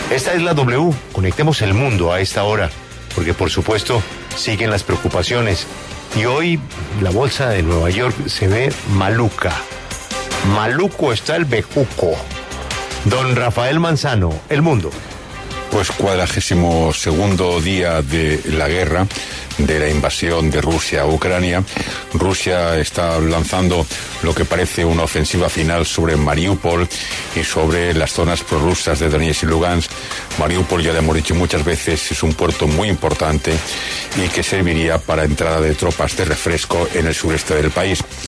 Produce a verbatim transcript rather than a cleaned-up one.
Esta es la W. Conectemos el mundo a esta hora, porque por supuesto siguen las preocupaciones. Y hoy la bolsa de Nueva York se ve maluca. Maluco está el bejuco. Don Rafael Manzano, El Mundo. Pues cuadragésimo segundo día de la guerra, de la invasión de Rusia a Ucrania. Rusia está lanzando lo que parece una ofensiva final sobre Mariupol y sobre las zonas prorrusas de Donetsk y Lugansk. Mariupol, ya le hemos dicho muchas veces, es un puerto muy importante y que serviría para entrada de tropas de refresco en el sureste del país.